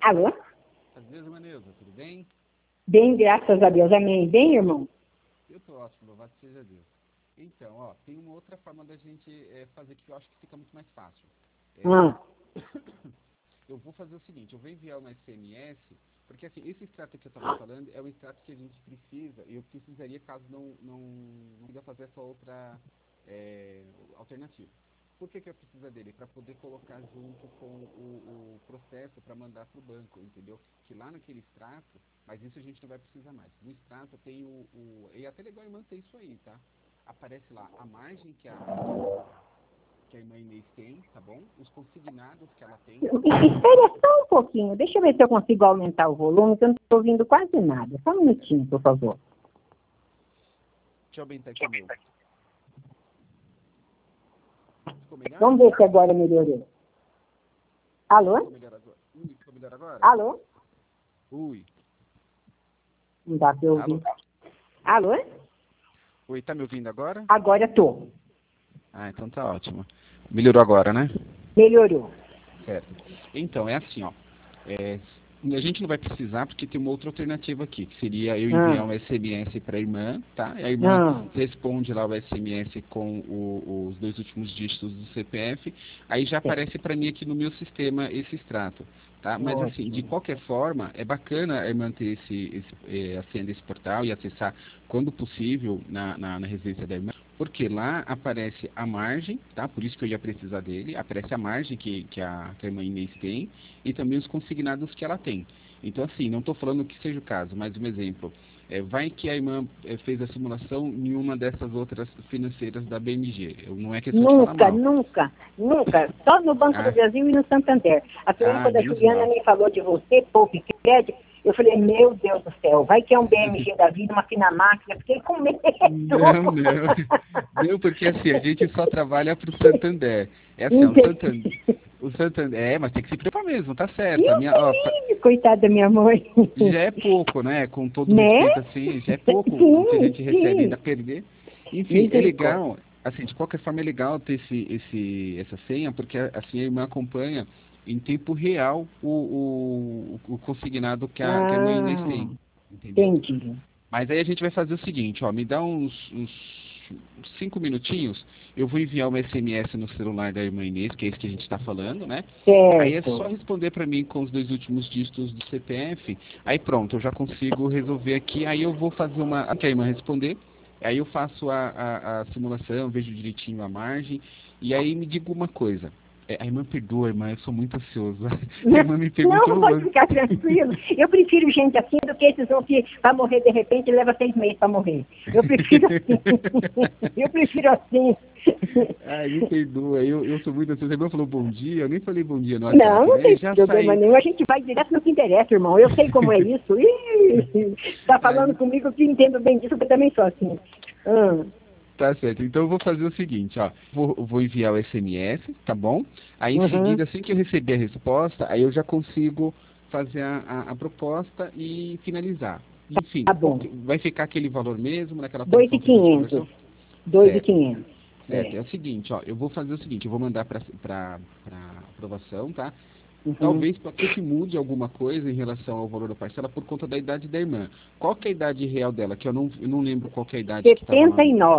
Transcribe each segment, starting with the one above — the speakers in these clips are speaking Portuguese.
Alô? Às Maneuza, tudo bem? Bem, graças a Deus. Amém. Bem, irmão? Eu tô ótimo, louvado seja Deus. Então, ó, tem uma outra forma da gente fazer que eu acho que fica muito mais fácil. Eu vou fazer o seguinte, eu vou enviar uma SMS, porque assim, esse extrato que eu estava falando é o extrato que a gente precisa, e eu precisaria caso não consiga fazer essa outra alternativa. Por que eu preciso dele? Para poder colocar junto com o processo para mandar para o banco, entendeu? Que lá naquele extrato, mas isso a gente não vai precisar mais. No extrato tem e até legal e manter isso aí, tá? Aparece lá a margem que a irmã Inês tem, tá bom? Os consignados que ela tem. Espere só um pouquinho. Deixa eu ver se eu consigo aumentar o volume, que eu não estou ouvindo quase nada. Só um minutinho, por favor. Deixa eu aumentar aqui o meu. Ficou melhor? Vamos ver se agora melhorou. Alô? Ficou melhor agora? Alô? Ui. Não dá para ouvir. Alô? Oi, tá me ouvindo agora? Agora estou. Ah, então tá ótimo. Melhorou agora, né? Melhorou. Certo. Então, é assim, ó. A gente não vai precisar porque tem uma outra alternativa aqui, que seria eu enviar um SMS para a irmã, tá? E a irmã responde lá o SMS com os 2 últimos dígitos do CPF, aí já aparece para mim aqui no meu sistema esse extrato, tá? Mas assim, de qualquer forma, é bacana a irmã ter a senha desse portal e acessar quando possível na residência da irmã, porque lá aparece a margem, tá? Por isso que eu ia precisar dele, aparece a margem que a irmã Inês tem e também os consignados que ela tem. Então, assim, não estou falando que seja o caso, mas um exemplo. Vai que a irmã fez a simulação em uma dessas outras financeiras da BMG. Não é questão de falar mal. Nunca. Só no Banco do Brasil e no Santander. A quando a Juliana me falou de você, pouco crédito, eu falei, meu Deus do céu, vai que é um BMG da vida, uma fina máquina, fiquei com medo. Não, porque assim, a gente só trabalha para o Santander. É assim, o Santander, mas tem que se preocupar mesmo, tá certo. Coitada da minha mãe. Já é pouco, né? Com todo respeito, assim, já é pouco o que a gente recebe ainda perder. Enfim, é legal, assim, de qualquer forma é legal ter essa senha, porque assim a irmã acompanha em tempo real o consignado que a mãe Inês tem. Entendeu? Entendi. Mas aí a gente vai fazer o seguinte, ó, me dá uns 5 minutinhos, eu vou enviar uma SMS no celular da irmã Inês, que é isso que a gente está falando, né? Certo. Aí é só responder para mim com os 2 últimos dígitos do CPF, aí pronto, eu já consigo resolver aqui, aí eu vou fazer que a irmã responder, aí eu faço a simulação, vejo direitinho a margem, e aí me diga uma coisa. A irmã perdoa, irmã, eu sou muito ansioso. A irmã me perguntou... Não, pode ficar tranquilo. Eu prefiro gente assim do que esses que vai morrer de repente e leva 6 meses para morrer. Eu prefiro assim. Eu prefiro assim. Ai, me perdoa, eu sou muito ansioso. A irmã falou bom dia, eu nem falei bom dia no WhatsApp. Não tem problema nenhum. A Sai... gente vai direto no que interessa, irmão. Eu sei como é isso. Tá falando comigo que entendo bem disso, porque eu também sou assim. Tá certo, então eu vou fazer o seguinte, ó, vou enviar o SMS, tá bom? Aí em seguida, assim que eu receber a resposta, aí eu já consigo fazer a proposta e finalizar. Enfim, tá bom. Vai ficar aquele valor mesmo, naquela 2.500. 2.500. Certo, é o seguinte, ó, eu vou fazer o seguinte, eu vou mandar para aprovação, tá? Talvez pode ser que mude alguma coisa em relação ao valor da parcela por conta da idade da irmã. Qual que é a idade real dela? Que eu não lembro qual que é a idade que estava lá.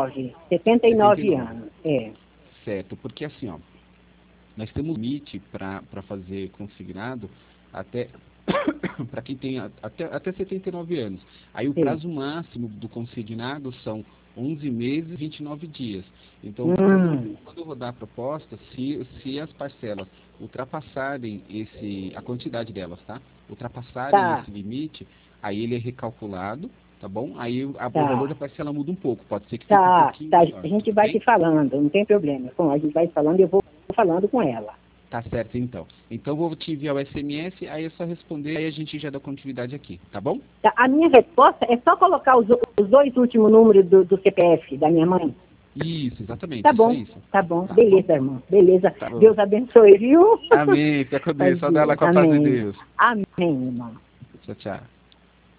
79 anos. Certo, porque assim, ó, nós temos limite para fazer consignado até para quem tem até 79 anos. Aí o prazo máximo do consignado são 11 meses e 29 dias. Então, quando eu vou dar a proposta, se as parcelas ultrapassarem a quantidade delas, tá? Ultrapassarem esse limite, aí ele é recalculado, tá bom? Aí o valor da parcela muda um pouco, pode ser que fique um pouquinho maior. A gente vai se falando, não tem problema. Bom, a gente vai falando e eu vou falando com ela. Tá certo, então. Então, vou te enviar o SMS, aí é só responder, aí a gente já dá continuidade aqui, tá bom? Tá, a minha resposta é só colocar os 2 últimos números do CPF da minha mãe. Isso, exatamente. Tá bom, isso. Tá bom. Beleza, irmão. Beleza. Tá bom. Deus abençoe, viu? Amém. Fica com Deus. Só dá lá com a paz de Deus. Amém, irmão. Tchau, tchau.